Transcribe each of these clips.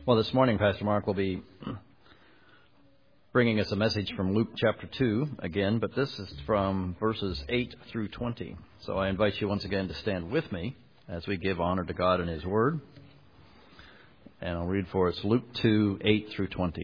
Well, this morning, Pastor Mark will be bringing us a message from Luke chapter 2 again, but this is from verses 8 through 20. So I invite you once again to stand with me as we give honor to God and His Word. And I'll read for us Luke 2, 8 through 20.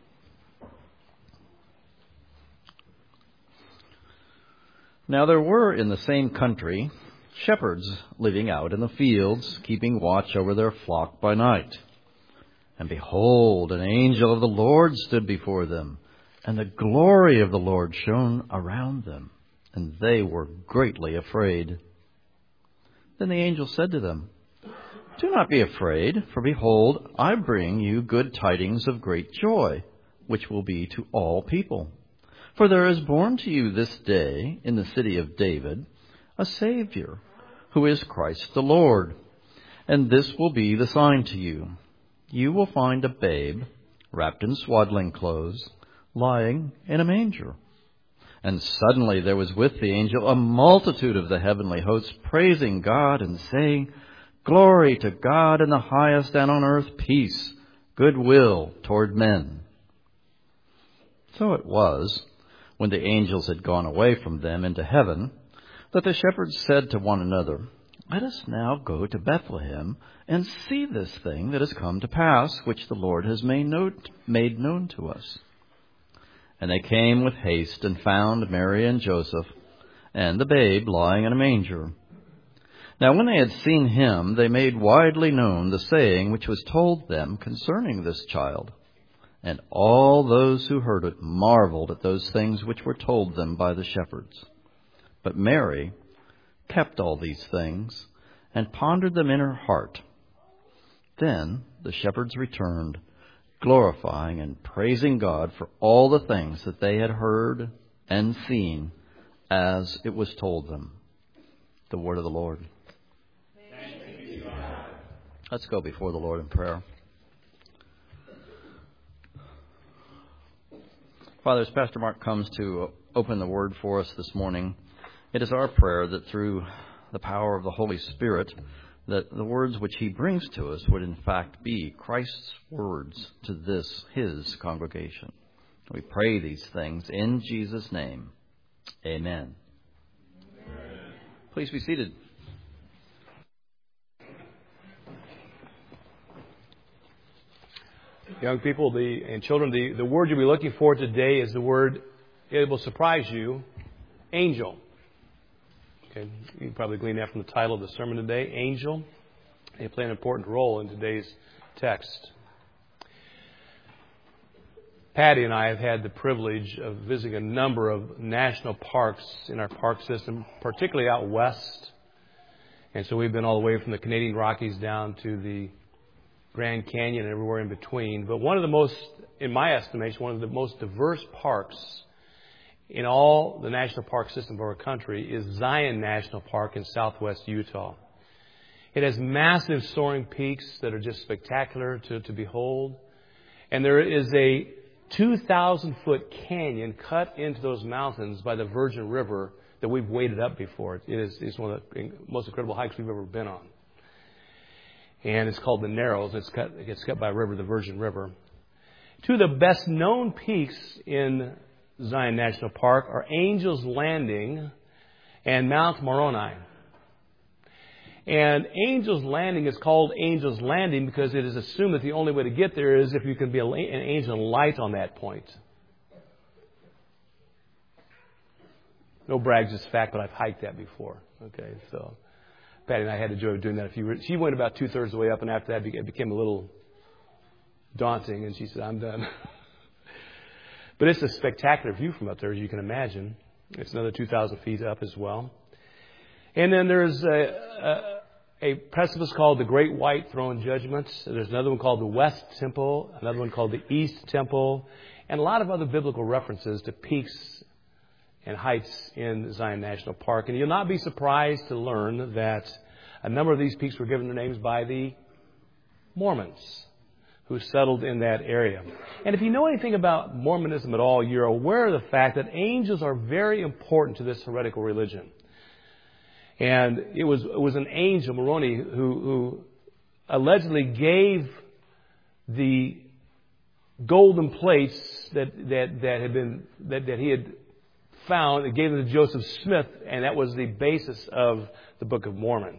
Now there were in the same country shepherds living out in the fields, keeping watch over their flock by night. And behold, an angel of the Lord stood before them, and the glory of the Lord shone around them, and they were greatly afraid. Then the angel said to them, "Do not be afraid, for behold, I bring you good tidings of great joy, which will be to all people. For there is born to you this day in the city of David a Savior, who is Christ the Lord. And this will be the sign to you. You will find a babe wrapped in swaddling clothes, lying in a manger." And suddenly there was with the angel a multitude of the heavenly hosts, praising God and saying, "Glory to God in the highest, and on earth peace, goodwill toward men." So it was, when the angels had gone away from them into heaven, that the shepherds said to one another, "Let us now go to Bethlehem and see this thing that has come to pass, which the Lord has made known to us." And they came with haste and found Mary and Joseph and the babe lying in a manger. Now when they had seen him, they made widely known the saying which was told them concerning this child. And all those who heard it marveled at those things which were told them by the shepherds. But Mary kept all these things and pondered them in her heart. Then the shepherds returned, glorifying and praising God for all the things that they had heard and seen as it was told them. The word of the Lord. Thanks be to God. Let's go before the Lord in prayer. Father, as Pastor Mark comes to open the word for us this morning, it is our prayer that through the power of the Holy Spirit, that the words which he brings to us would in fact be Christ's words to this, his congregation. We pray these things in Jesus' name. Amen. Amen. Please be seated. Young people and children, the word you'll be looking for today is the word, it will surprise you, angel. Okay, you can probably glean that from the title of the sermon today, angel. They play an important role in today's text. Patty and I have had the privilege of visiting a number of national parks in our park system, particularly out west. And so we've been all the way from the Canadian Rockies down to the Grand Canyon and everywhere in between. But one of the most, in my estimation, one of the most diverse parks in all the national park system of our country is Zion National Park in southwest Utah. It has massive soaring peaks that are just spectacular to behold. And there is a 2,000-foot canyon cut into those mountains by the Virgin River that we've waded up before. It's one of the most incredible hikes we've ever been on. And it's called the Narrows. It gets cut by a river, the Virgin River. Two of the best known peaks in Zion National Park are Angel's Landing and Mount Moroni. And Angel's Landing is called Angel's Landing because it is assumed that the only way to get there is if you can be an angel of light on that point. No brag, just fact, but I've hiked that before. Okay, so Patty and I had the joy of doing that. She went about 2/3 of the way up, and after that it became a little daunting, and she said, "I'm done." But it's a spectacular view from up there, as you can imagine. It's another 2,000 feet up as well. And then there's a precipice called the Great White Throne Judgment. There's another one called the West Temple, another one called the East Temple, and a lot of other biblical references to peaks and heights in Zion National Park. And you'll not be surprised to learn that a number of these peaks were given their names by the Mormons who settled in that area. And if you know anything about Mormonism at all, you're aware of the fact that angels are very important to this heretical religion. And it was an angel, Moroni, who allegedly gave the golden plates that he had found and gave them to Joseph Smith, and that was the basis of the Book of Mormon.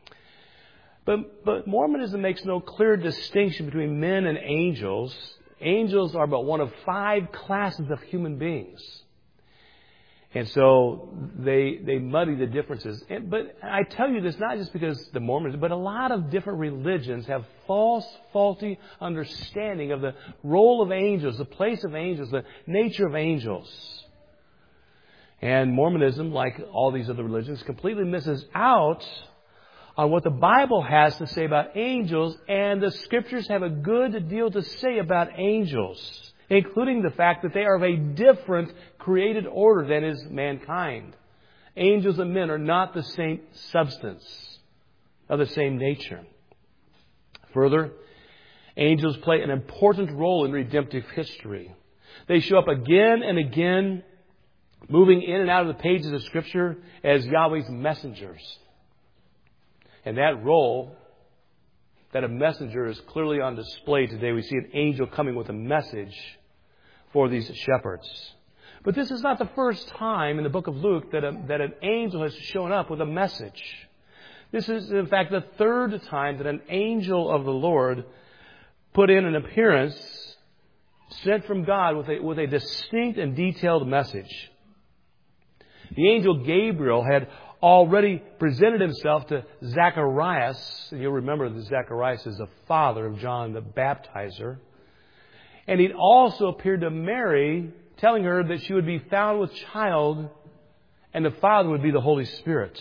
But Mormonism makes no clear distinction between men and angels. Angels are but one of 5 classes of human beings. And so they muddy the differences. But I tell you this not just because the Mormons, but a lot of different religions have faulty understanding of the role of angels, the place of angels, the nature of angels. And Mormonism, like all these other religions, completely misses out on what the Bible has to say about angels, and the Scriptures have a good deal to say about angels, including the fact that they are of a different created order than is mankind. Angels and men are not the same substance, of the same nature. Further, angels play an important role in redemptive history. They show up again and again, moving in and out of the pages of Scripture as Yahweh's messengers. And that role, that a messenger, is clearly on display today. We see an angel coming with a message for these shepherds. But this is not the first time in the book of Luke that an angel has shown up with a message. This is, in fact, the 3rd time that an angel of the Lord put in an appearance sent from God with a distinct and detailed message. The angel Gabriel had already presented himself to Zacharias. And you'll remember that Zacharias is the father of John the Baptizer. And he'd also appeared to Mary, telling her that she would be found with child, and the Father would be the Holy Spirit.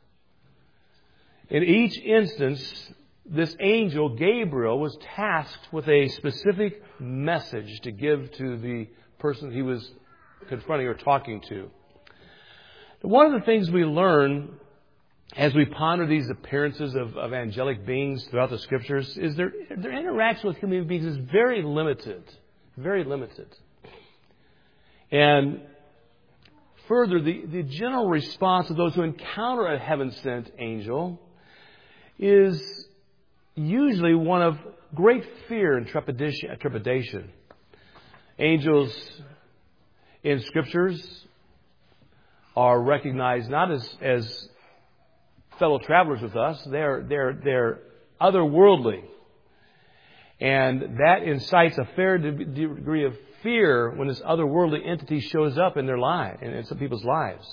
In each instance, this angel, Gabriel, was tasked with a specific message to give to the person he was confronting or talking to. One of the things we learn as we ponder these appearances of angelic beings throughout the Scriptures is their interaction with human beings is very limited. Very limited. And further, the general response of those who encounter a heaven-sent angel is usually one of great fear and trepidation. Angels in Scriptures are recognized not as fellow travelers with us. They're otherworldly. And that incites a fair degree of fear when this otherworldly entity shows up in their life, in some people's lives.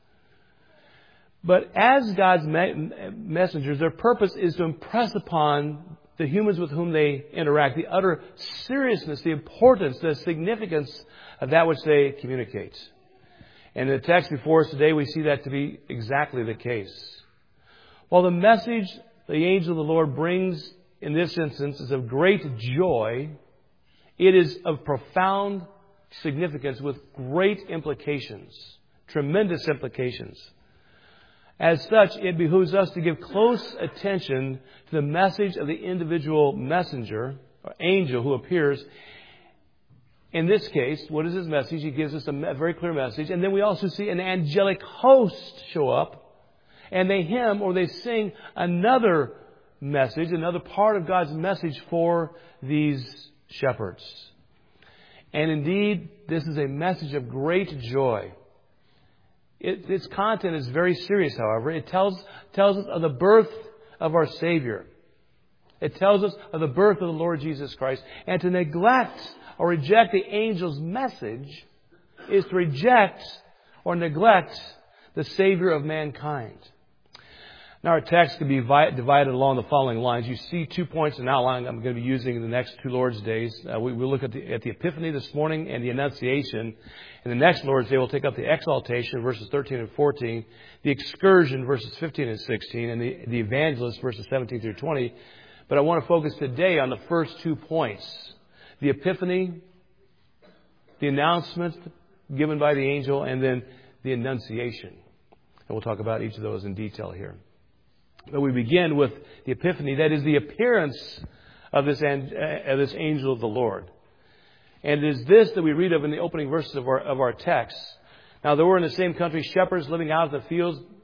But as God's messengers, their purpose is to impress upon the humans with whom they interact the utter seriousness, the importance, the significance of that which they communicate. And in the text before us today, we see that to be exactly the case. While the message the angel of the Lord brings in this instance is of great joy, it is of profound significance with great implications, tremendous implications. As such, it behooves us to give close attention to the message of the individual messenger or angel who appears. In this case, what is his message? He gives us a very clear message. And then we also see an angelic host show up, and they hymn or they sing another message, another part of God's message for these shepherds. And indeed, this is a message of great joy. Its content is very serious, however. It tells us of the birth of our Savior. It tells us of the birth of the Lord Jesus Christ. And to neglect or reject the angel's message is to reject or neglect the Savior of mankind. Now, our text can be divided along the following lines. You see 2 points in outline I'm going to be using in the next 2 Lord's Days. We'll look at the Epiphany this morning and the Annunciation. In the next Lord's Day, we'll take up the Exaltation, verses 13 and 14, the Excursion, verses 15 and 16, and the Evangelist, verses 17 through 20. But I want to focus today on the first 2 points. The Epiphany, the announcement given by the angel, and then the Annunciation. And we'll talk about each of those in detail here. But we begin with the Epiphany, that is the appearance of this angel of the Lord. And it is this that we read of in the opening verses of our text. Now, there were in the same country shepherds living out in the fields,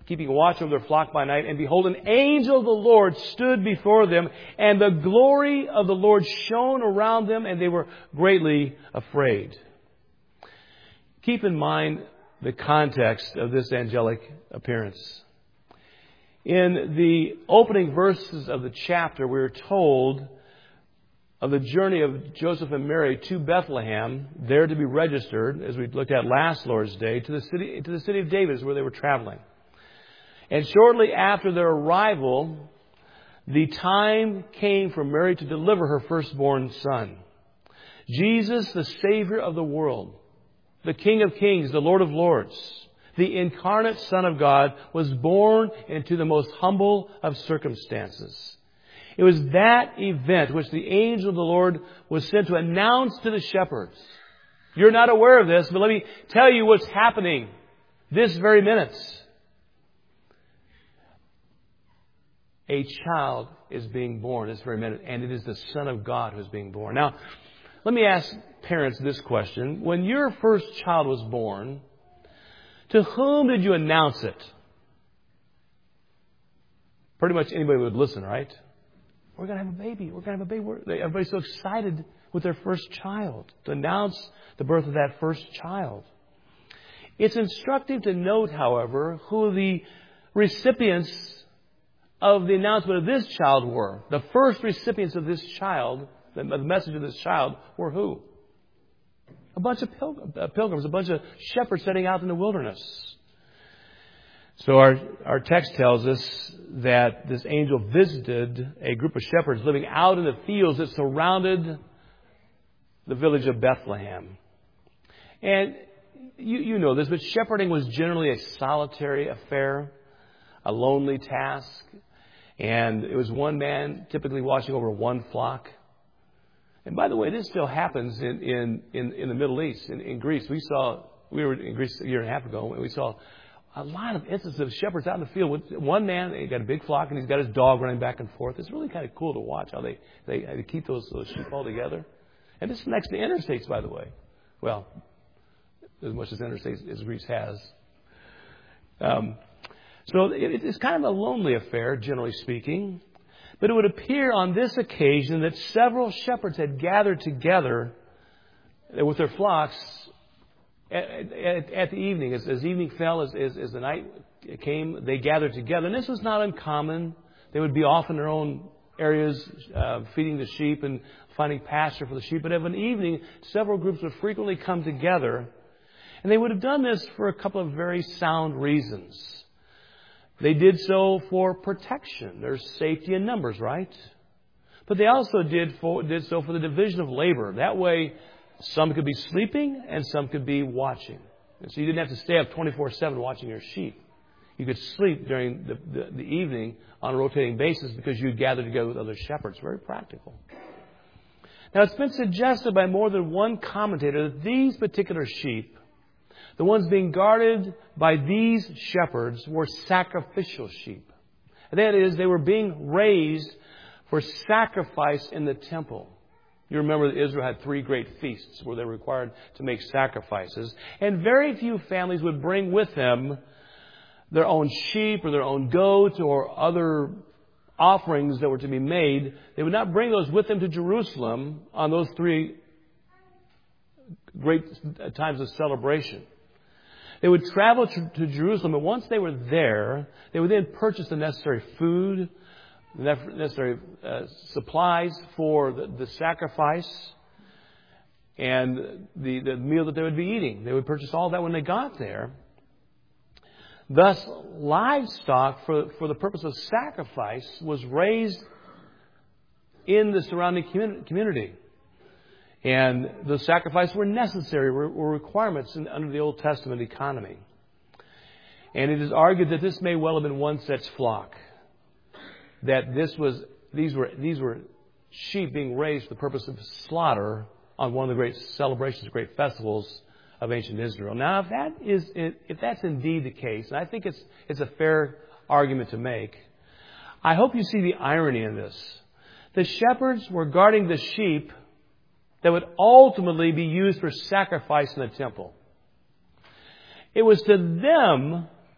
keeping watch over their flock by night. And behold, an angel of the Lord stood before them, and the glory of the Lord shone around them, and they were greatly afraid. Keep in mind the context of this angelic appearance. In the opening verses of the chapter, we are told of the journey of Joseph and Mary to Bethlehem, there to be registered, as we looked at last Lord's Day, to the city of David, where they were traveling. And shortly after their arrival, the time came for Mary to deliver her firstborn son. Jesus, the Savior of the world, the King of Kings, the Lord of Lords, the incarnate Son of God, was born into the most humble of circumstances. It was that event which the angel of the Lord was sent to announce to the shepherds. You're not aware of this, but let me tell you what's happening this very minute. A child is being born this very minute, and it is the Son of God who is being born. Now, let me ask parents this question. When your first child was born, to whom did you announce it? Pretty much anybody would listen, right? We're going to have a baby. We're going to have a baby. Everybody's so excited with their first child, to announce the birth of that first child. It's instructive to note, however, who the recipients of the announcement of this child were. The first recipients of this child, the message of this child, were who? A bunch of pilgrims, a bunch of shepherds setting out in the wilderness. So our text tells us that this angel visited a group of shepherds living out in the fields that surrounded the village of Bethlehem. And you know this, but shepherding was generally a solitary affair, a lonely task. And it was one man typically watching over one flock. And by the way, this still happens in the Middle East, in Greece. We were in Greece a year and a half ago, and we saw a lot of instances of shepherds out in the field with one man. He's got a big flock, and he's got his dog running back and forth. It's really kind of cool to watch how they keep those sheep all together. And this is next to interstates, by the way. Well, as much as interstates as Greece has. So it's kind of a lonely affair, generally speaking. But it would appear on this occasion that several shepherds had gathered together with their flocks at the evening. As evening fell, as the night came, they gathered together. And this was not uncommon. They would be off in their own areas, feeding the sheep and finding pasture for the sheep. But of an evening, several groups would frequently come together. And they would have done this for a couple of very sound reasons. They did so for protection. There's safety in numbers, right? But they also did so for the division of labor. That way, some could be sleeping and some could be watching. And so you didn't have to stay up 24/7 watching your sheep. You could sleep during the evening on a rotating basis because you gathered together with other shepherds. Very practical. Now, it's been suggested by more than one commentator that these particular sheep, the ones being guarded by these shepherds, were sacrificial sheep. That is, they were being raised for sacrifice in the temple. You remember that Israel had 3 great feasts where they were required to make sacrifices. And very few families would bring with them their own sheep or their own goats or other offerings that were to be made. They would not bring those with them to Jerusalem on those 3 great times of celebration. They would travel to Jerusalem, and once they were there, they would then purchase the necessary food, the necessary supplies for the sacrifice, and the meal that they would be eating. They would purchase all that when they got there. Thus, livestock for the purpose of sacrifice was raised in the surrounding community. And the sacrifices were necessary, were requirements under the Old Testament economy. And it is argued that this may well have been one such flock. That these were sheep being raised for the purpose of slaughter on one of the great celebrations, great festivals of ancient Israel. Now, if that's indeed the case, and I think it's a fair argument to make, I hope you see the irony in this. The shepherds were guarding the sheep that would ultimately be used for sacrifice in the temple. It was to them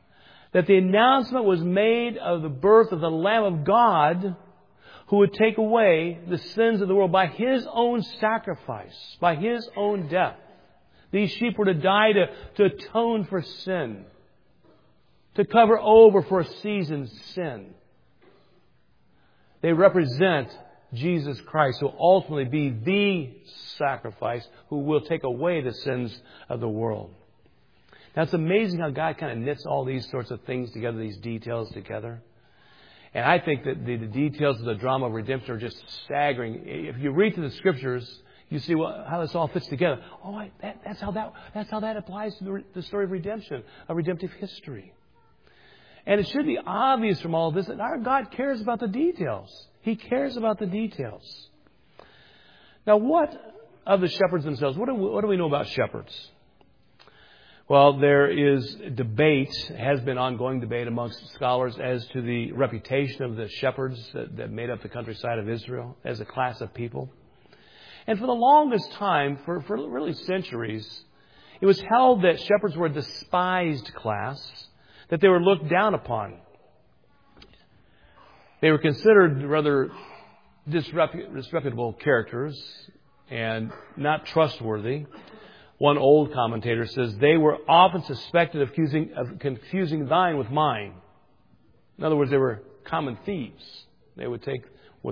that the announcement was made of the birth of the Lamb of God who would take away the sins of the world by His own sacrifice, by His own death. These sheep were to die to atone for sin, to cover over for a season's sin. They represent Jesus Christ, who will ultimately be the sacrifice who will take away the sins of the world. Now, it's amazing how God kind of knits all these sorts of things together, these details together. And I think that the details of the drama of redemption are just staggering. If you read through the Scriptures, you see how this all fits together. Oh, that's how that applies to the story of redemption, of redemptive history. And it should be obvious from all of this that our God cares about the details. He cares about the details. Now, what of the shepherds themselves? What do we know about shepherds? Well, there is debate, has been ongoing debate amongst scholars as to the reputation of the shepherds that made up the countryside of Israel as a class of people. And for the longest time, for really centuries, it was held that shepherds were a despised class, that they were looked down upon. They were considered rather disreputable characters and not trustworthy. One old commentator says they were often suspected of confusing thine with mine. In other words, they were common thieves. They would take what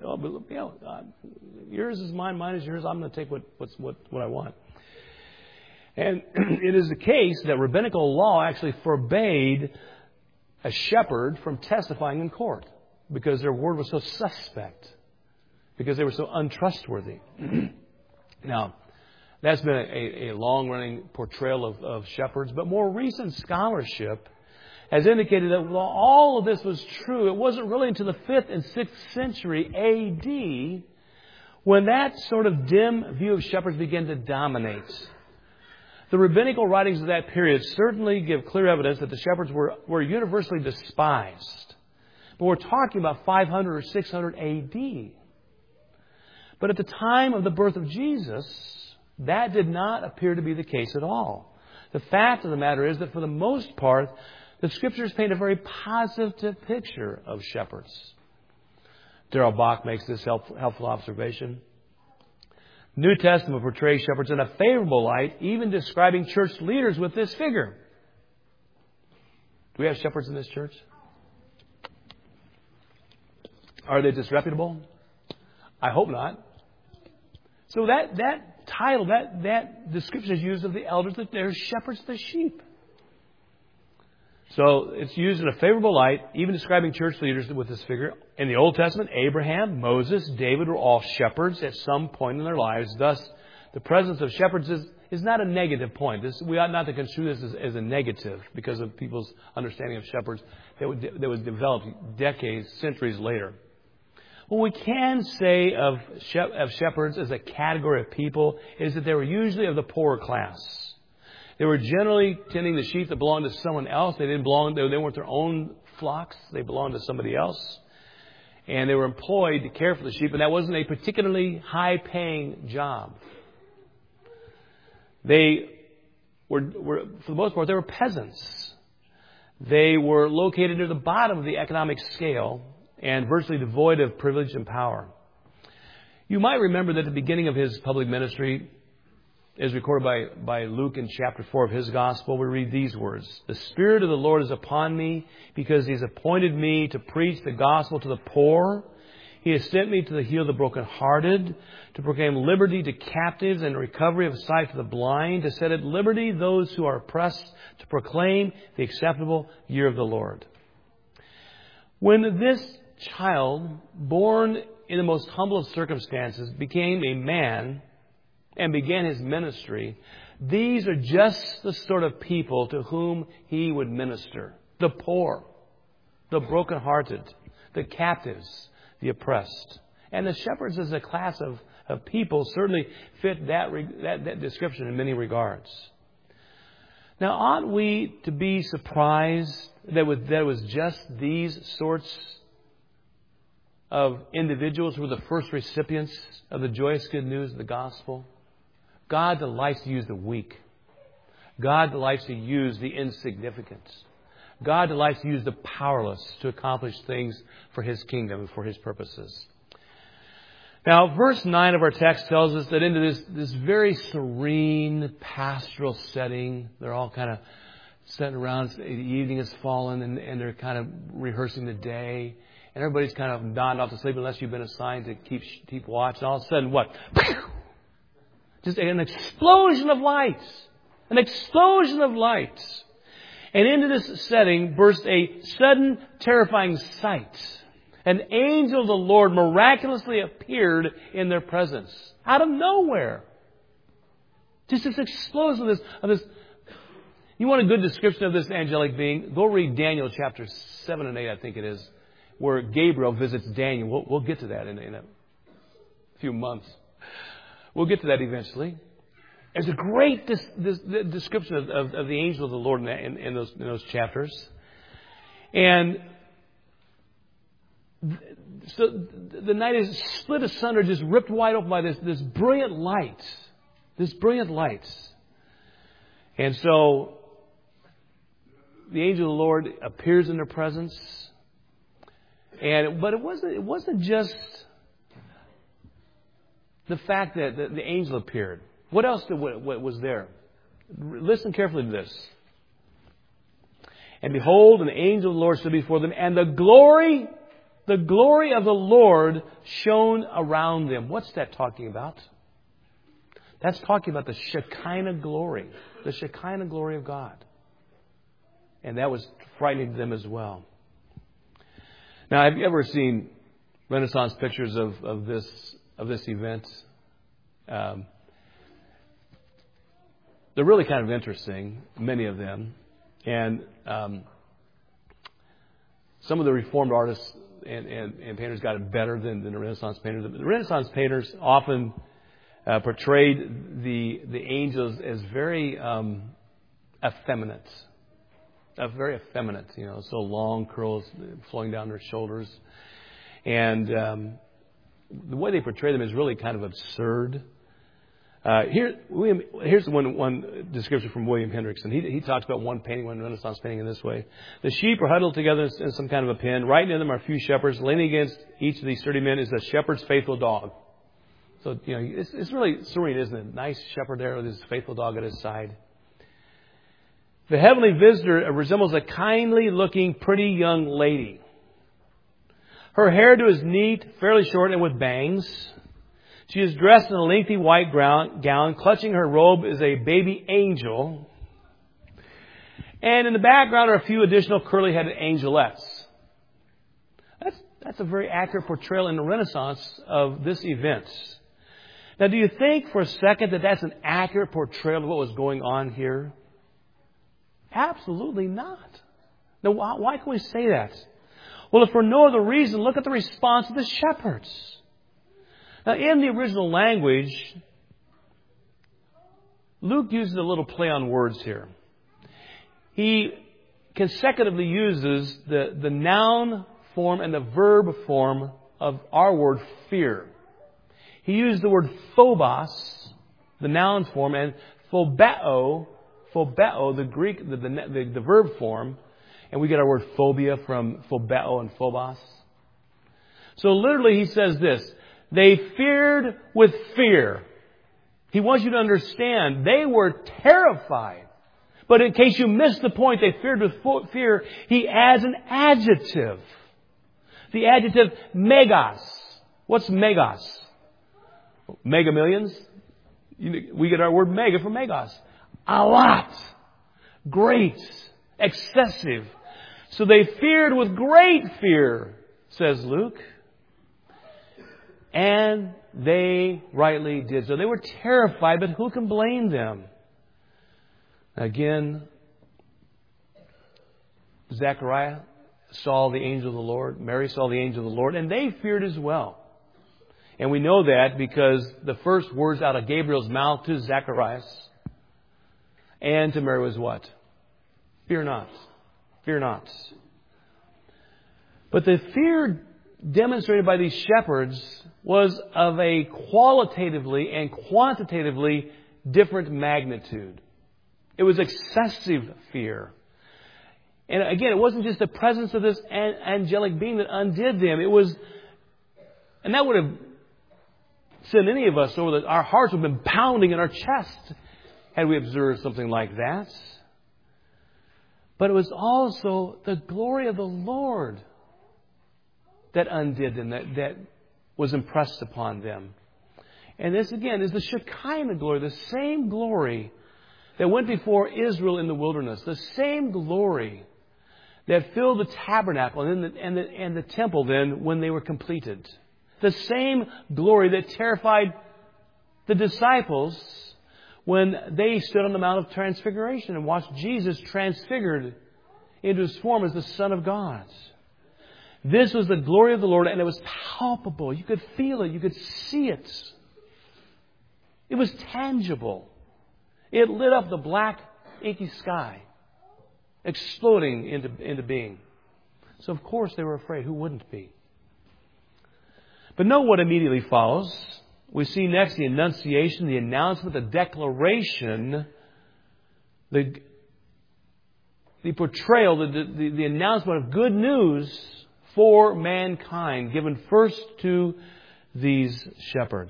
yours is mine, mine is yours. I'm going to take what I want. And it is the case that rabbinical law actually forbade a shepherd from testifying in court because their word was so suspect, because they were so untrustworthy. Now, that's been a long-running portrayal of shepherds. But more recent scholarship has indicated that while all of this was true, it wasn't really until the 5th and 6th century A.D. when that sort of dim view of shepherds began to dominate. The rabbinical writings of that period certainly give clear evidence that the shepherds were universally despised. But we're talking about 500 or 600 A.D. But at the time of the birth of Jesus, that did not appear to be the case at all. The fact of the matter is that for the most part, the Scriptures paint a very positive picture of shepherds. Darrell Bock makes this helpful observation. New Testament portrays shepherds in a favorable light, even describing church leaders with this figure. Do we have shepherds in this church? Are they disreputable? I hope not. So that title, that description is used of the elders, that they're shepherds of the sheep. So it's used in a favorable light, even describing church leaders with this figure. In the Old Testament, Abraham, Moses, David were all shepherds at some point in their lives. Thus, the presence of shepherds is not a negative point. We ought not to construe this as a negative because of people's understanding of shepherds that was developed decades, centuries later. What we can say of shepherds as a category of people is that they were usually of the poorer class. They were generally tending the sheep that belonged to someone else. They weren't their own flocks. They belonged to somebody else. And they were employed to care for the sheep, and that wasn't a particularly high-paying job. They were, for the most part, they were peasants. They were located near the bottom of the economic scale and virtually devoid of privilege and power. You might remember that at the beginning of his public ministry, as recorded by Luke in chapter 4 of his gospel, we read these words: "The Spirit of the Lord is upon me, because He has appointed me to preach the gospel to the poor. He has sent me to heal the brokenhearted, to proclaim liberty to captives and recovery of sight to the blind, to set at liberty those who are oppressed, to proclaim the acceptable year of the Lord." When this child, born in the most humble of circumstances, became a man and began his ministry, these are just the sort of people to whom he would minister: the poor, the brokenhearted, the captives, the oppressed. And the shepherds as a class of people certainly fit that description in many regards. Now, ought we to be surprised that it was just these sorts of individuals who were the first recipients of the joyous good news of the gospel? God delights to use the weak. God delights to use the insignificant. God delights to use the powerless to accomplish things for His kingdom and for His purposes. Now, verse 9 of our text tells us that into this very serene pastoral setting, they're all kind of sitting around, the evening has fallen, and they're kind of rehearsing the day. And everybody's kind of nodding off to sleep unless you've been assigned to keep watch. And all of a sudden, what? Just an explosion of light. An explosion of light. And into this setting burst a sudden, terrifying sight. An angel of the Lord miraculously appeared in their presence. Out of nowhere. Just this explosion of this. You want a good description of this angelic being? Go read Daniel chapter 7 and 8, I think it is, where Gabriel visits Daniel. We'll get to that in a few months. We'll get to that eventually. There's a great description of the angel of the Lord in those chapters. And so the night is split asunder, just ripped wide open by this brilliant light. This brilliant light. And so the angel of the Lord appears in their presence. But it wasn't just the fact that the angel appeared. What else was there? Listen carefully to this. And behold, an angel of the Lord stood before them, and the glory of the Lord shone around them. What's that talking about? That's talking about the Shekinah glory. The Shekinah glory of God. And that was frightening to them as well. Now, have you ever seen Renaissance pictures of this event? They're really kind of interesting, many of them. And some of the Reformed artists and painters got it better than the Renaissance painters. The Renaissance painters often portrayed the angels as very effeminate. Very effeminate, so long curls flowing down their shoulders. And the way they portray them is really kind of absurd. Here's one description from William Hendrickson. He talks about one Renaissance painting in this way. The sheep are huddled together in some kind of a pen. Right near them are a few shepherds. Leaning against each of these sturdy men is a shepherd's faithful dog. So, it's really serene, isn't it? Nice shepherd there with his faithful dog at his side. The heavenly visitor resembles a kindly-looking, pretty young lady. Her hairdo is neat, fairly short, and with bangs. She is dressed in a lengthy white gown. Clutching her robe is a baby angel. And in the background are a few additional curly-headed angelettes. That's a very accurate portrayal in the Renaissance of this event. Now, do you think for a second that that's an accurate portrayal of what was going on here? Absolutely not. Now, why can we say that? Well, if for no other reason, look at the response of the shepherds. Now, in the original language, Luke uses a little play on words here. He consecutively uses the noun form and the verb form of our word fear. He used the word phobos, the noun form, and phobeo, the Greek, the verb form, and we get our word phobia from phobeo and phobos. So literally he says this, they feared with fear. He wants you to understand, they were terrified. But in case you missed the point, they feared with fear, he adds an adjective. The adjective megas. What's megas? Mega millions? We get our word mega from megas. A lot. Great. Excessive. So they feared with great fear, says Luke. And they rightly did. So they were terrified, but who can blame them? Again, Zechariah saw the angel of the Lord. Mary saw the angel of the Lord. And they feared as well. And we know that because the first words out of Gabriel's mouth to Zacharias and to Mary was what? Fear not. Fear not. But the fear demonstrated by these shepherds was of a qualitatively and quantitatively different magnitude. It was excessive fear. And again, it wasn't just the presence of this angelic being that undid them. And that would have sent any of us over our hearts would have been pounding in our chest had we observed something like that. But it was also the glory of the Lord that undid them, that was impressed upon them. And this, again, is the Shekinah glory, the same glory that went before Israel in the wilderness, the same glory that filled the tabernacle and the temple then when they were completed. The same glory that terrified the disciples when they stood on the Mount of Transfiguration and watched Jesus transfigured into His form as the Son of God. This was the glory of the Lord, and it was palpable. You could feel it. You could see it. It was tangible. It lit up the black, inky sky, exploding into being. So, of course, they were afraid. Who wouldn't be? But note what immediately follows. We see next the annunciation, the announcement, the declaration, the portrayal, the announcement of good news for mankind, given first to these shepherds.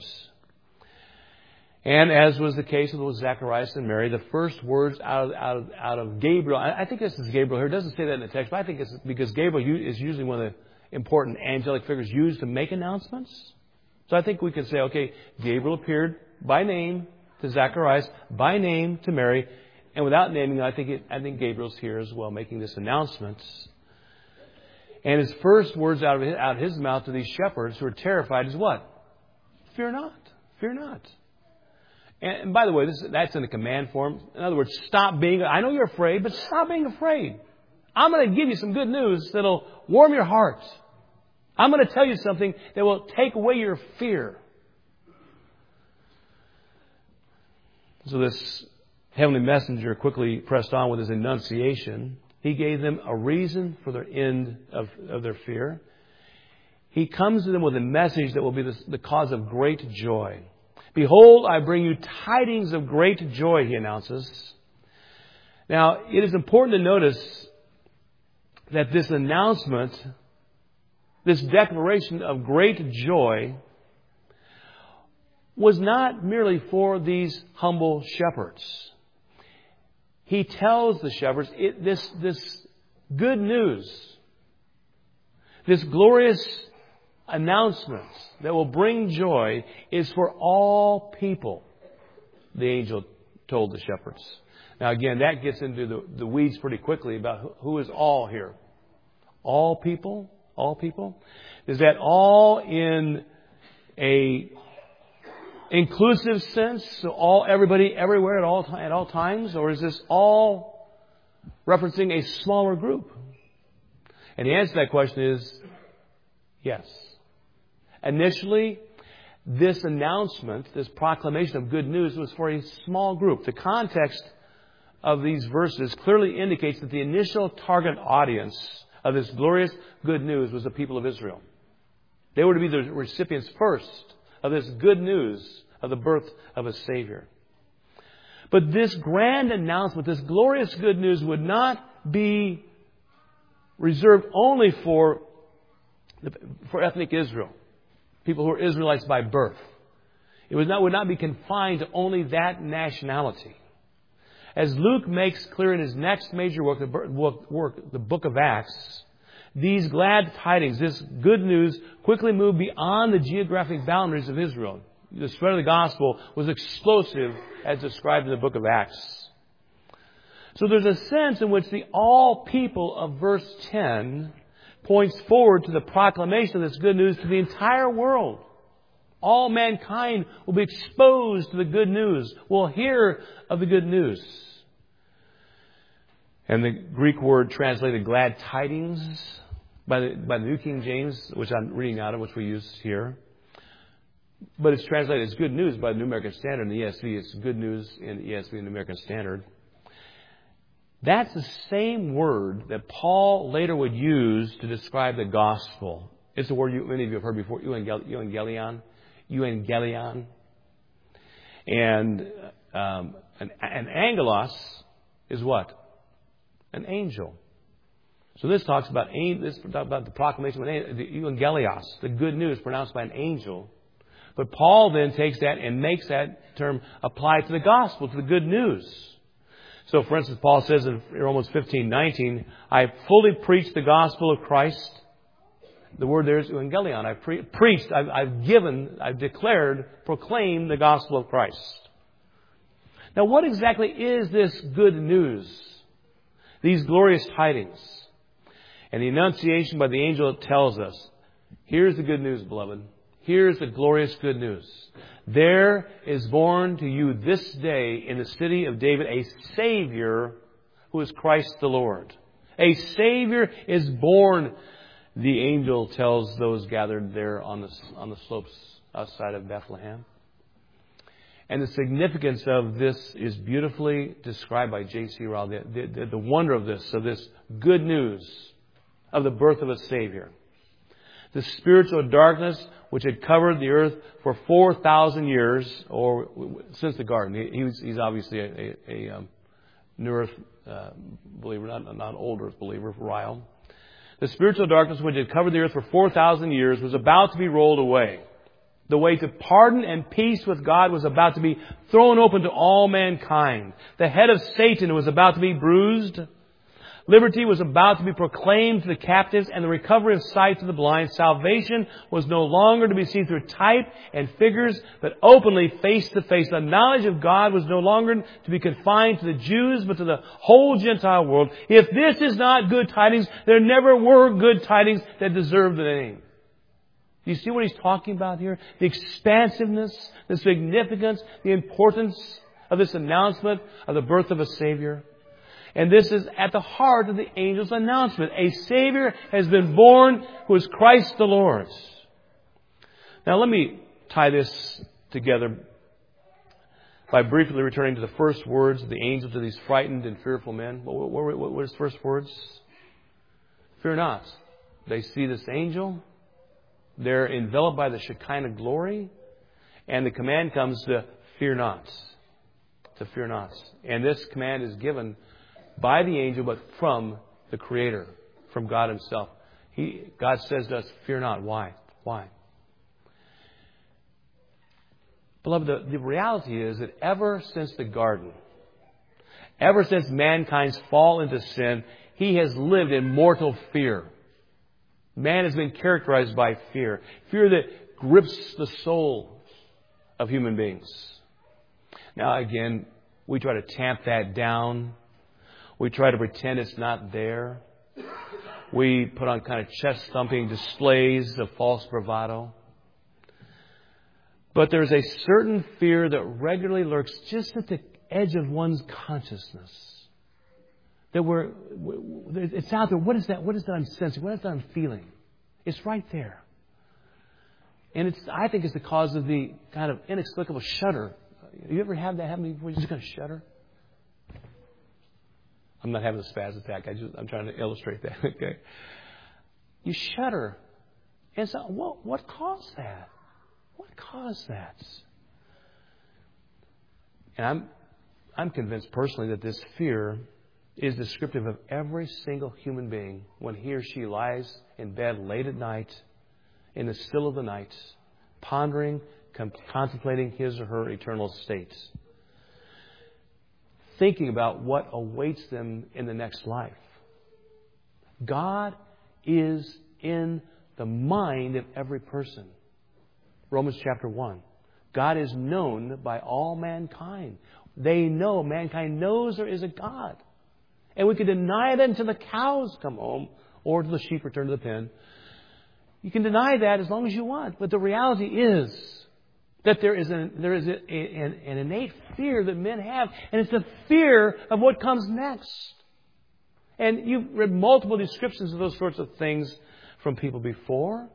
And as was the case with Zacharias and Mary, the first words out of Gabriel, I think this is Gabriel here. It doesn't say that in the text, but I think it's because Gabriel is usually one of the important angelic figures used to make announcements. So I think we can say, okay, Gabriel appeared by name to Zacharias, by name to Mary, and without naming, I think Gabriel's here as well, making this announcement. And his first words out of his mouth to these shepherds who are terrified is what? Fear not. Fear not. And by the way, that's in a command form. In other words, stop being, I know you're afraid, but stop being afraid. I'm going to give you some good news that'll warm your heart. I'm going to tell you something that will take away your fear. So this heavenly messenger quickly pressed on with his annunciation. He gave them a reason for their end of their fear. He comes to them with a message that will be the cause of great joy. Behold, I bring you tidings of great joy, he announces. Now, it is important to notice that this announcement, this declaration of great joy, was not merely for these humble shepherds. He tells the shepherds this good news, this glorious announcement that will bring joy is for all people, the angel told the shepherds. Now again, that gets into the weeds pretty quickly about who is all here. All people? All people? Is that all in a inclusive sense? So all, everybody, everywhere, at all times? Or is this all referencing a smaller group? And the answer to that question is yes. Initially, this announcement, this proclamation of good news was for a small group. The context of these verses clearly indicates that the initial target audience of this glorious good news was the people of Israel. They were to be the recipients first of this good news of the birth of a Savior. But this grand announcement, this glorious good news would not be reserved only for ethnic Israel, people who are Israelites by birth. It would not be confined to only that nationality. As Luke makes clear in his next major work, the book of Acts, these glad tidings, this good news, quickly moved beyond the geographic boundaries of Israel. The spread of the gospel was explosive as described in the book of Acts. So there's a sense in which the all people of verse 10 points forward to the proclamation of this good news to the entire world. All mankind will be exposed to the good news, will hear of the good news. And the Greek word translated glad tidings by the New King James, which I'm reading out of, which we use here. But it's translated as good news by the New American Standard. In the ESV, it's good news in the ESV and the American Standard. That's the same word that Paul later would use to describe the gospel. It's a word many of you have heard before, euangelion. Euangelion. And an angelos is what? An angel. So this talks about the proclamation of the evangelios, the good news pronounced by an angel. But Paul then takes that and makes that term apply to the gospel, to the good news. So, for instance, Paul says in Romans 15:19, I fully preached the gospel of Christ. The word there is evangelion. I've preached, I've declared, proclaimed the gospel of Christ. Now, what exactly is this good news? These glorious tidings. And the Annunciation by the angel tells us, here's the good news, beloved. Here's the glorious good news. There is born to you this day in the city of David a Savior who is Christ the Lord. A Savior is born, the angel tells those gathered there on the slopes outside of Bethlehem. And the significance of this is beautifully described by J.C. Ryle. The wonder of this good news of the birth of a Savior. The spiritual darkness which had covered the earth for 4,000 years, or since the garden. He's obviously a New Earth believer, not an Old Earth believer, Ryle. The spiritual darkness which had covered the earth for 4,000 years was about to be rolled away. The way to pardon and peace with God was about to be thrown open to all mankind. The head of Satan was about to be bruised. Liberty was about to be proclaimed to the captives and the recovery of sight to the blind. Salvation was no longer to be seen through type and figures, but openly, face to face. The knowledge of God was no longer to be confined to the Jews, but to the whole Gentile world. If this is not good tidings, there never were good tidings that deserved the name. Do you see what he's talking about here? The expansiveness, the significance, the importance of this announcement of the birth of a Savior. And this is at the heart of the angel's announcement. A Savior has been born who is Christ the Lord. Now let me tie this together by briefly returning to the first words of the angel to these frightened and fearful men. What were his first words? Fear not. They see this angel. They're enveloped by the Shekinah glory. And the command comes to fear not. To fear not. And this command is given by the angel, but from the Creator, from God Himself. God says to us, fear not. Why? Why? Beloved, the reality is that ever since the garden, ever since mankind's fall into sin, he has lived in mortal fear. Man has been characterized by fear. Fear that grips the soul of human beings. Now again, we try to tamp that down. We try to pretend it's not there. We put on kind of chest-thumping displays of false bravado. But there's a certain fear that regularly lurks just at the edge of one's consciousness. That it's out there. What is that? What is that I'm sensing? What is that I'm feeling? It's right there. And I think it's the cause of the kind of inexplicable shudder. You ever have that happen before? You just kind of shudder? I'm not having a spaz attack. I'm trying to illustrate that. Okay. You shudder. And so, what caused that? What caused that? And I'm convinced personally that this fear is descriptive of every single human being when he or she lies in bed late at night, in the still of the night, pondering, contemplating his or her eternal state. Thinking about what awaits them in the next life. God is in the mind of every person. Romans chapter 1. God is known by all mankind. Mankind knows there is a God. And we can deny that until the cows come home or till the sheep return to the pen. You can deny that as long as you want. But the reality is that there is an innate fear that men have. And it's the fear of what comes next. And you've read multiple descriptions of those sorts of things from people before.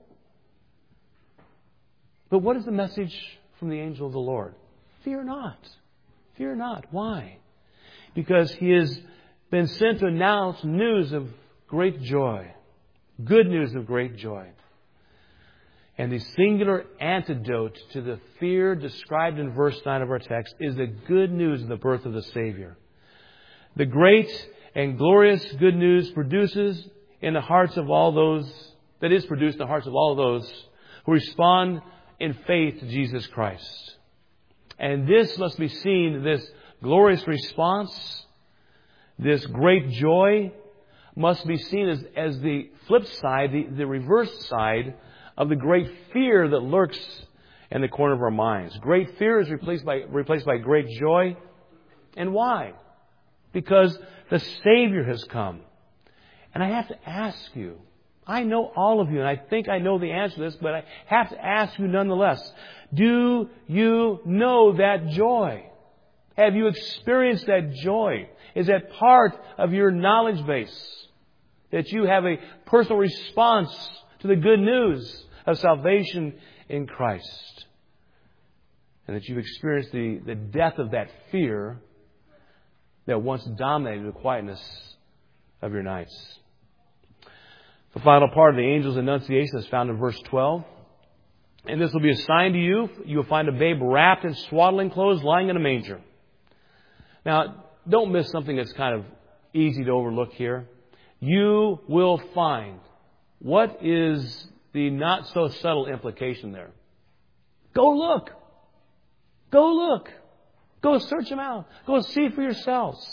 But what is the message from the angel of the Lord? Fear not. Fear not. Why? Because he has been sent to announce news of great joy. Good news of great joy. And the singular antidote to the fear described in verse 9 of our text is the good news of the birth of the Savior. The great and glorious good news produces in the hearts of all those, that is produced in the hearts of all those who respond in faith to Jesus Christ. And this must be seen, this glorious response, this great joy, must be seen as the flip side, the reverse side of the great fear that lurks in the corner of our minds. Great fear is replaced by great joy. And why? Because the Savior has come. And I have to ask you, I know all of you, and I think I know the answer to this, but I have to ask you nonetheless. Do you know that joy? Have you experienced that joy? Is that part of your knowledge base? That you have a personal response to the good news of salvation in Christ? And that you've experienced the death of that fear that once dominated the quietness of your nights. The final part of the angel's annunciation is found in verse 12. And this will be a sign to you. You will find a babe wrapped in swaddling clothes lying in a manger. Now, don't miss something that's kind of easy to overlook here. You will find. What is the not so subtle implication there? Go look. Go look. Go search them out. Go see for yourselves.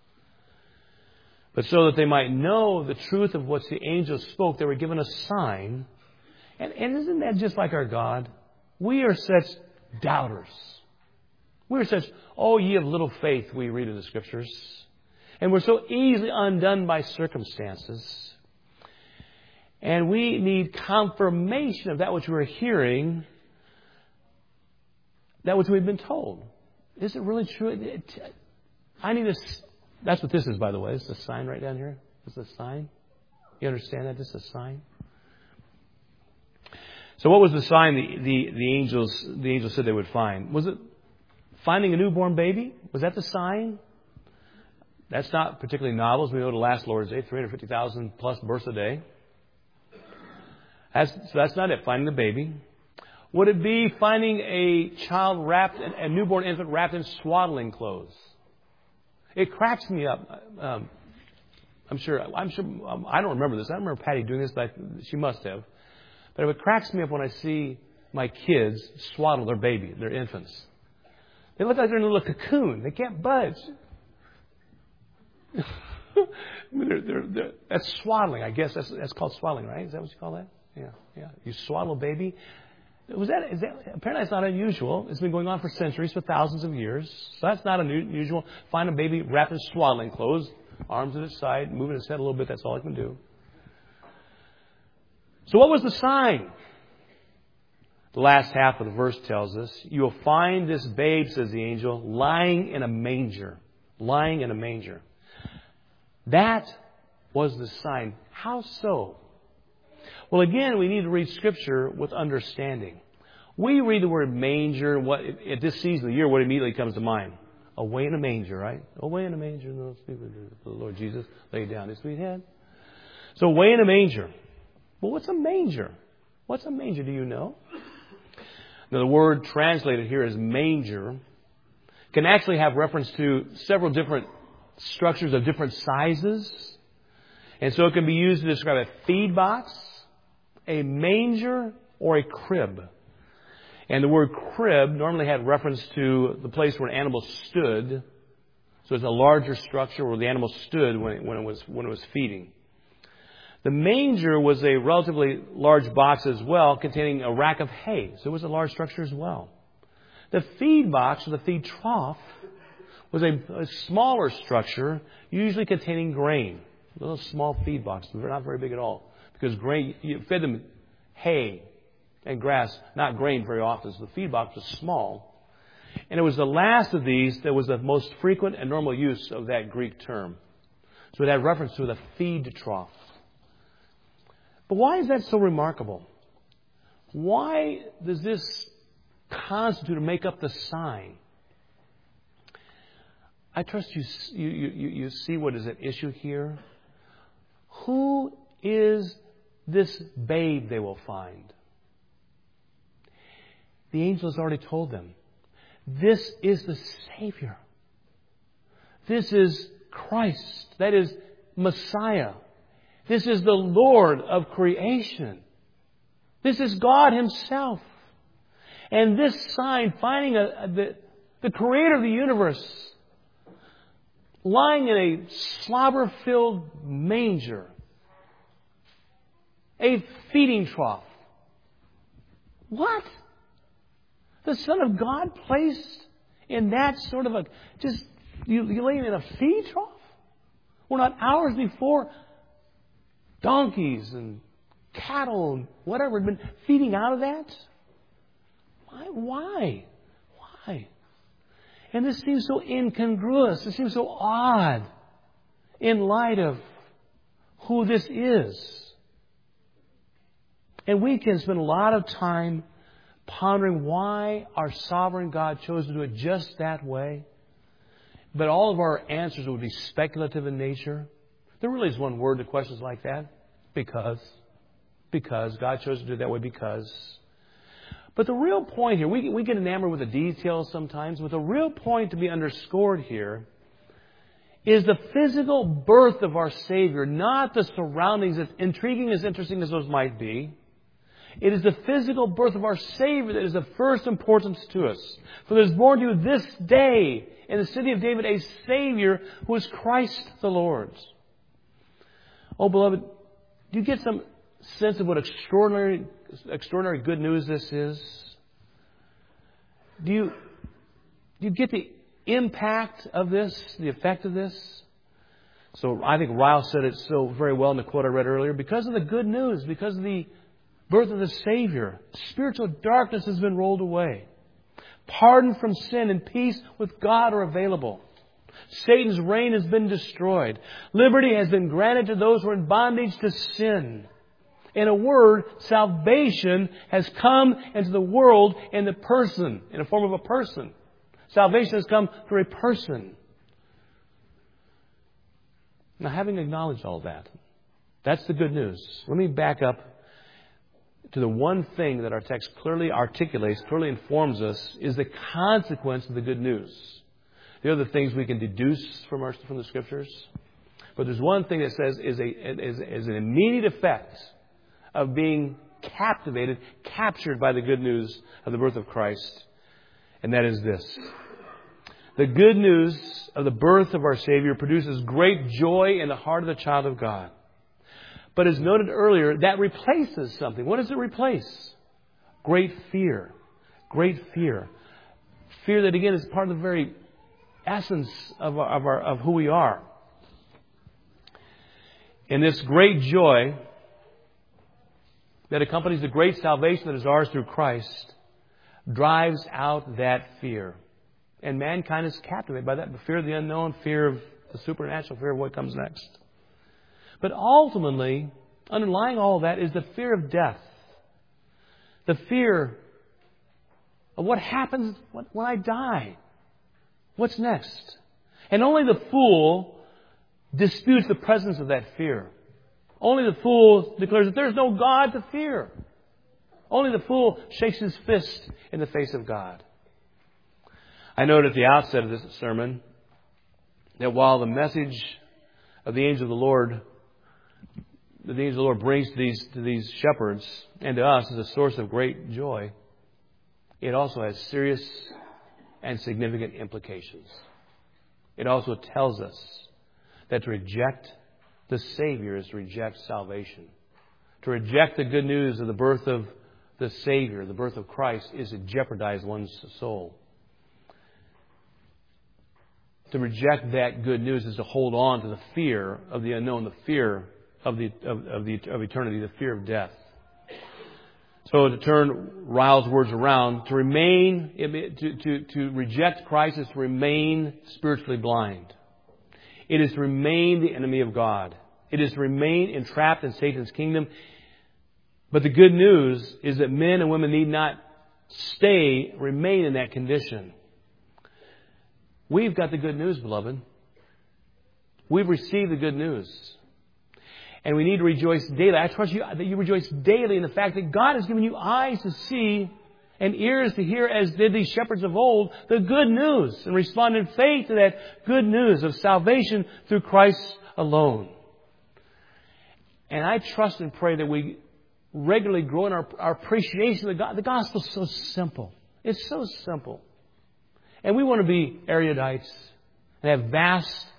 But so that they might know the truth of what the angels spoke, they were given a sign. And isn't that just like our God? We are such doubters. We are such, oh, ye of little faith, we read in the Scriptures. And we're so easily undone by circumstances. And we need confirmation of that which we're hearing, that which we've been told. Is it really true? I need this. That's what this is, by the way. It's a sign right down here. It's a sign. You understand that? This is a sign. So what was the sign the angels said they would find? Was it finding a newborn baby? Was that the sign? That's not particularly novel. As we know, the last Lord's Day, 350,000 plus births a day. So that's not it, finding the baby. Would it be finding a child wrapped, a newborn infant wrapped in swaddling clothes? It cracks me up. I'm sure. I don't remember this. I don't remember Patty doing this, but she must have. But it cracks me up when I see my kids swaddle their baby, their infants. They look like they're in a little cocoon. They can't budge. That's swaddling. I guess that's called swaddling, right? Is that what you call that? Yeah. You swaddle a baby. Apparently it's not unusual. It's been going on for centuries, for thousands of years. So that's not unusual. Find a baby wrapped in swaddling clothes, arms at his side, moving his head a little bit. That's all he can do. So what was the sign? The last half of the verse tells us, you will find this babe, says the angel, lying in a manger. Lying in a manger. That was the sign. How so? Well, again, we need to read Scripture with understanding. We read the word manger, and at this season of the year, what immediately comes to mind? Away in a manger, right? Away in a manger, the Lord Jesus laid down his sweet head. So away in a manger. Well, what's a manger? What's a manger? Do you know? Now, the word translated here as manger can actually have reference to several different structures of different sizes. And so it can be used to describe a feed box, a manger, or a crib. And the word crib normally had reference to the place where an animal stood. So it's a larger structure where the animal stood when it was feeding. The manger was a relatively large box as well, containing a rack of hay. So it was a large structure as well. The feed box, or the feed trough, was a smaller structure, usually containing grain. A little small feed box. They're not very big at all. Because grain, you fed them hay and grass, not grain very often. So the feed box was small. And it was the last of these that was the most frequent and normal use of that Greek term. So it had reference to the feed trough. But why is that so remarkable? Why does this constitute or make up the sign? I trust you see what is at issue here. Who is this babe they will find? The angel has already told them. This is the Savior. This is Christ. That is Messiah. This is the Lord of creation. This is God Himself. And this sign, finding the Creator of the universe lying in a slobber-filled manger, a feeding trough. What? The Son of God placed in that sort of you lay Him in a feeding trough? Well, not hours before, donkeys and cattle and whatever had been feeding out of that? Why? And this seems so incongruous. It seems so odd in light of who this is. And we can spend a lot of time pondering why our sovereign God chose to do it just that way. But all of our answers would be speculative in nature. There really is one word to questions like that. Because. God chose to do it that way because. But the real point here, we get enamored with the details sometimes, but the real point to be underscored here is the physical birth of our Savior, not the surroundings, as intriguing, as interesting as those might be. It is the physical birth of our Savior that is of first importance to us. For there is born to you this day in the city of David a Savior who is Christ the Lord. Oh, beloved, do you get some sense of what extraordinary good news this is? Do you get the impact of this, the effect of this? So I think Ryle said it so very well in the quote I read earlier. Because of the good news, because of the birth of the Savior, spiritual darkness has been rolled away. Pardon from sin and peace with God are available. Satan's reign has been destroyed. Liberty has been granted to those who are in bondage to sin. In a word, salvation has come into the world in the form of a person. Salvation has come through a person. Now, having acknowledged all that, that's the good news. Let me back up to the one thing that our text clearly articulates, clearly informs us, is the consequence of the good news. The other things we can deduce from the Scriptures. But there's one thing that says is an immediate effect of being captured by the good news of the birth of Christ. And that is this. The good news of the birth of our Savior produces great joy in the heart of the child of God. But as noted earlier, that replaces something. What does it replace? Great fear. Great fear. Fear that, again, is part of the very essence of who we are. And this great joy that accompanies the great salvation that is ours through Christ drives out that fear. And mankind is captivated by that. The fear of the unknown, fear of the supernatural, fear of what comes next. But ultimately, underlying all of that is the fear of death. The fear of what happens when I die. What's next? And only the fool disputes the presence of that fear. Only the fool declares that there's no God to fear. Only the fool shakes his fist in the face of God. I noted at the outset of this sermon that while the message of the angel of the Lord brings to these shepherds and to us is a source of great joy, it also has serious and significant implications. It also tells us that to reject the Savior is to reject salvation. To reject the good news of the birth of the Savior, the birth of Christ, is to jeopardize one's soul. To reject that good news is to hold on to the fear of the unknown, the fear of eternity, the fear of death. So to turn Ryle's words around, to reject Christ is to remain spiritually blind. It is to remain the enemy of God. It is to remain entrapped in Satan's kingdom. But the good news is that men and women need not remain in that condition. We've got the good news, beloved. We've received the good news. And we need to rejoice daily. I trust you that you rejoice daily in the fact that God has given you eyes to see and ears to hear, as did these shepherds of old, the good news, and respond in faith to that good news of salvation through Christ alone. And I trust and pray that we regularly grow in our appreciation of the gospel is so simple. It's so simple. And we want to be erudites and have vast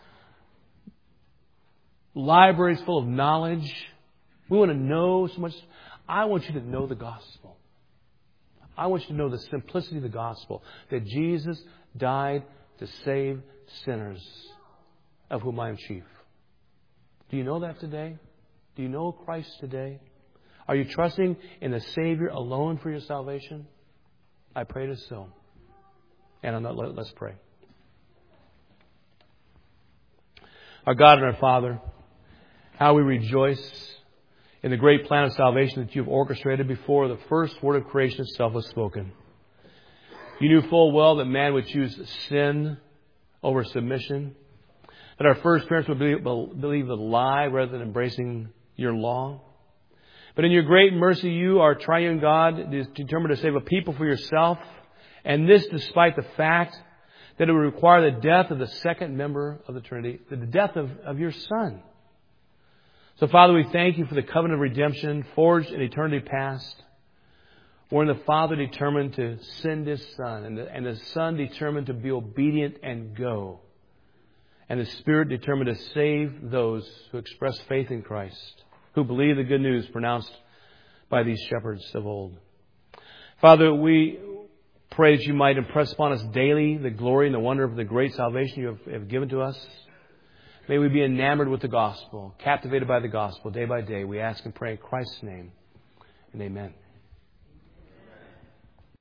libraries full of knowledge. We want to know so much. I want you to know the gospel. I want you to know the simplicity of the gospel. That Jesus died to save sinners, of whom I am chief. Do you know that today? Do you know Christ today? Are you trusting in the Savior alone for your salvation? I pray it is so. And let's pray. Our God and our Father, how we rejoice in the great plan of salvation that you have orchestrated before the first word of creation itself was spoken. You knew full well that man would choose sin over submission, that our first parents would believe the lie rather than embracing your law. But in your great mercy, you, our triune God, is determined to save a people for yourself, and this despite the fact that it would require the death of the second member of the Trinity, the death of your Son. So, Father, we thank you for the covenant of redemption forged in eternity past, wherein the Father determined to send His Son, and the Son determined to be obedient and go, and the Spirit determined to save those who express faith in Christ, who believe the good news pronounced by these shepherds of old. Father, we pray that you might impress upon us daily the glory and the wonder of the great salvation you have given to us. May we be enamored with the gospel, captivated by the gospel day by day. We ask and pray in Christ's name, and amen.